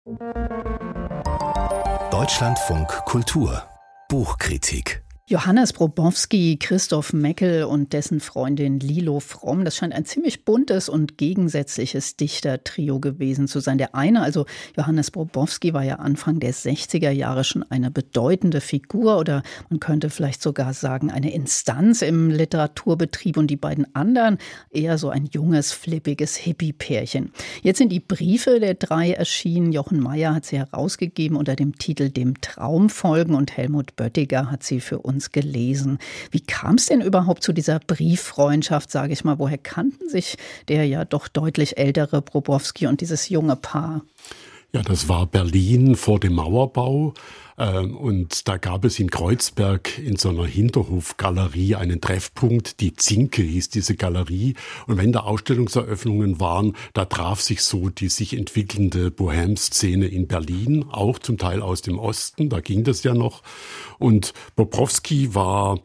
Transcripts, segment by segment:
Deutschlandfunk Kultur Buchkritik. Johannes Bobowski, Christoph Meckel und dessen Freundin Lilo Fromm, das scheint ein ziemlich buntes und gegensätzliches Dichtertrio gewesen zu sein. Der eine, also Johannes Bobowski, war ja Anfang der 60er Jahre schon eine bedeutende Figur oder man könnte vielleicht sogar sagen eine Instanz im Literaturbetrieb, und die beiden anderen eher so ein junges, flippiges Hippie-Pärchen. Jetzt sind die Briefe der drei erschienen. Jochen Meyer hat sie herausgegeben unter dem Titel Dem Traum folgen und Helmut Böttiger hat sie für uns gelesen. Wie kam es denn überhaupt zu dieser Brieffreundschaft, sage ich mal? Woher kannten sich der ja doch deutlich ältere Bobowski und dieses junge Paar? Ja, das war Berlin vor dem Mauerbau. Und da gab es in Kreuzberg in so einer Hinterhofgalerie einen Treffpunkt, die Zinke hieß diese Galerie. Und wenn da Ausstellungseröffnungen waren, da traf sich so die sich entwickelnde Bohème-Szene in Berlin, auch zum Teil aus dem Osten, da ging das ja noch. Und Bobowski war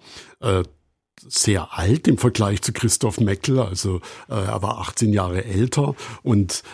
sehr alt im Vergleich zu Christoph Meckel, also er war 18 Jahre älter, und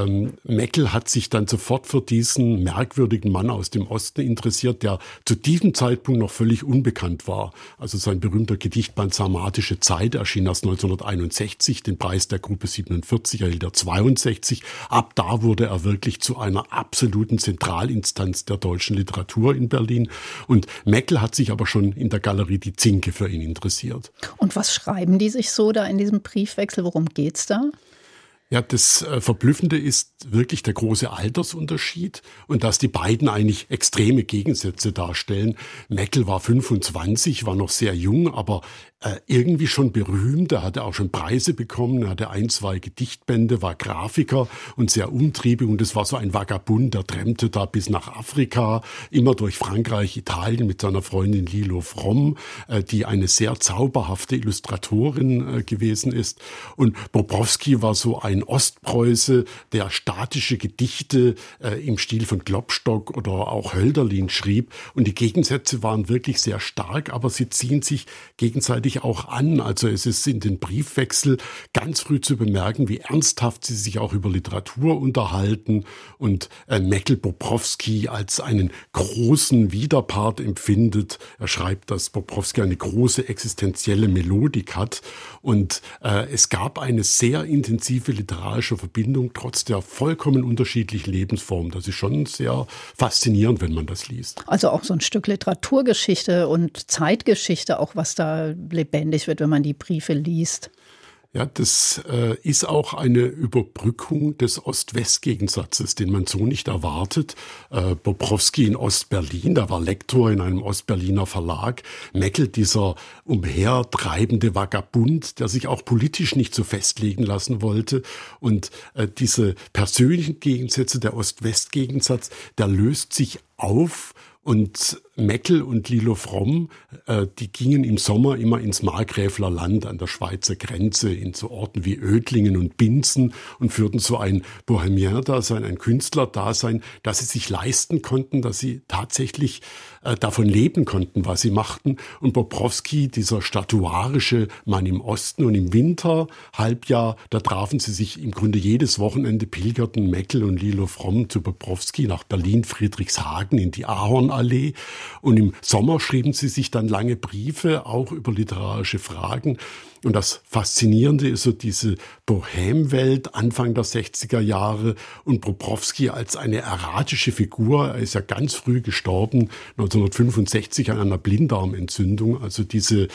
Meckel hat sich dann sofort für diesen merkwürdigen Mann aus dem Osten interessiert, der zu diesem Zeitpunkt noch völlig unbekannt war. Also sein berühmter Gedichtband Sarmatische Zeit erschien erst 1961, den Preis der Gruppe 47 erhielt er 62. Ab da wurde er wirklich zu einer absoluten Zentralinstanz der deutschen Literatur in Berlin, und Meckel hat sich aber schon in der Galerie Die Zinke für ihn interessiert. Und was schreiben die sich so da in diesem Briefwechsel? Worum geht's da? Ja, das Verblüffende ist wirklich der große Altersunterschied und dass die beiden eigentlich extreme Gegensätze darstellen. Meckel war 25, war noch sehr jung, aber irgendwie schon berühmt. Er hatte auch schon Preise bekommen, er hatte 1, 2 Gedichtbände, war Grafiker und sehr umtriebig, und es war so ein Vagabund, der trampelte da bis nach Afrika, immer durch Frankreich, Italien mit seiner Freundin Lilo Fromm, die eine sehr zauberhafte Illustratorin gewesen ist. Und Bobowski war so ein Ostpreuße, der statische Gedichte im Stil von Klopstock oder auch Hölderlin schrieb, und die Gegensätze waren wirklich sehr stark, aber sie ziehen sich gegenseitig auch an. Also es ist in den Briefwechsel ganz früh zu bemerken, wie ernsthaft sie sich auch über Literatur unterhalten, und Meckel Bobowski als einen großen Widerpart empfindet. Er schreibt, dass Bobowski eine große existenzielle Melodik hat, und es gab eine sehr intensive literarische Verbindung trotz der vollkommen unterschiedlichen Lebensformen. Das ist schon sehr faszinierend, wenn man das liest. Also auch so ein Stück Literaturgeschichte und Zeitgeschichte, auch was da lebendig wird, wenn man die Briefe liest. Ja, das ist auch eine Überbrückung des Ost-West-Gegensatzes, den man so nicht erwartet. Bobowski in Ost-Berlin, der war Lektor in einem Ostberliner Verlag. Meckel, dieser umhertreibende Vagabund, der sich auch politisch nicht so festlegen lassen wollte. Und diese persönlichen Gegensätze, der Ost-West-Gegensatz, der löst sich auf. Und Meckel und Lilo Fromm, die gingen im Sommer immer ins Markgräfler Land an der Schweizer Grenze, in so Orten wie Ödlingen und Binzen, und führten so ein Bohemien-Dasein, ein Künstlerdasein, dass sie sich leisten konnten, dass sie tatsächlich davon leben konnten, was sie machten. Und Bobowski, dieser statuarische Mann im Osten, und im Winter, Halbjahr, da trafen sie sich im Grunde jedes Wochenende, pilgerten Meckel und Lilo Fromm zu Bobowski nach Berlin-Friedrichshagen in die Ahornallee. Und im Sommer schrieben sie sich dann lange Briefe, auch über literarische Fragen. Und das Faszinierende ist so diese Bohème-Welt Anfang der 60er Jahre, und Bobowski als eine erratische Figur. Er ist ja ganz früh gestorben, 1965 an einer Blinddarmentzündung. Also diese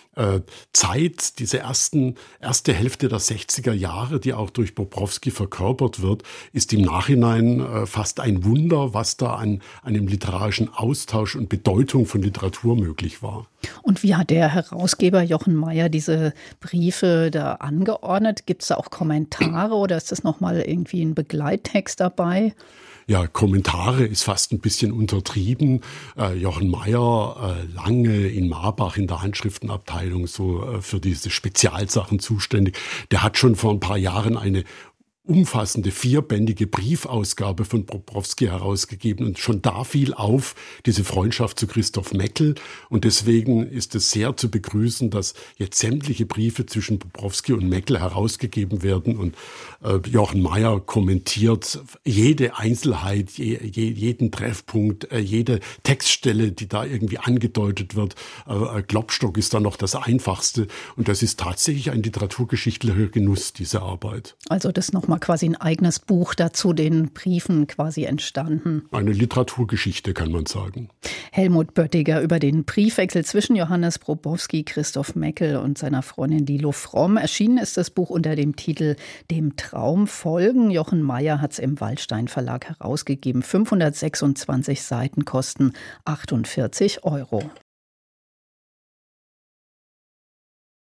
Zeit, diese erste Hälfte der 60er Jahre, die auch durch Bobowski verkörpert wird, ist im Nachhinein fast ein Wunder, was da an einem literarischen Austausch und Bedeutung von Literatur möglich war. Und wie hat der Herausgeber Jochen Meyer diese Briefe da angeordnet? Gibt es da auch Kommentare oder ist das nochmal irgendwie ein Begleittext dabei? Ja, Kommentare ist fast ein bisschen untertrieben. Jochen Meyer, lange in Marbach in der Handschriftenabteilung so für diese Spezialsachen zuständig. Der hat schon vor ein paar Jahren eine umfassende 4-bändige Briefausgabe von Bobrowski herausgegeben und schon da fiel auf diese Freundschaft zu Christoph Meckel und deswegen ist es sehr zu begrüßen, dass jetzt sämtliche Briefe zwischen Bobrowski und Meckel herausgegeben werden und Jochen Mayer kommentiert jede Einzelheit, jeden Treffpunkt, jede Textstelle, die da irgendwie angedeutet wird. Klopstock ist da noch das Einfachste und das ist tatsächlich ein literaturgeschichtlicher Genuss, diese Arbeit. Also das nochmal quasi ein eigenes Buch dazu, den Briefen quasi entstanden. Eine Literaturgeschichte, kann man sagen. Helmut Böttiger über den Briefwechsel zwischen Johannes Bobrowski, Christoph Meckel und seiner Freundin Lilo Fromm. Erschienen ist das Buch unter dem Titel Dem Traum folgen. Jochen Mayer hat es im Waldstein Verlag herausgegeben. 526 Seiten kosten 48 €.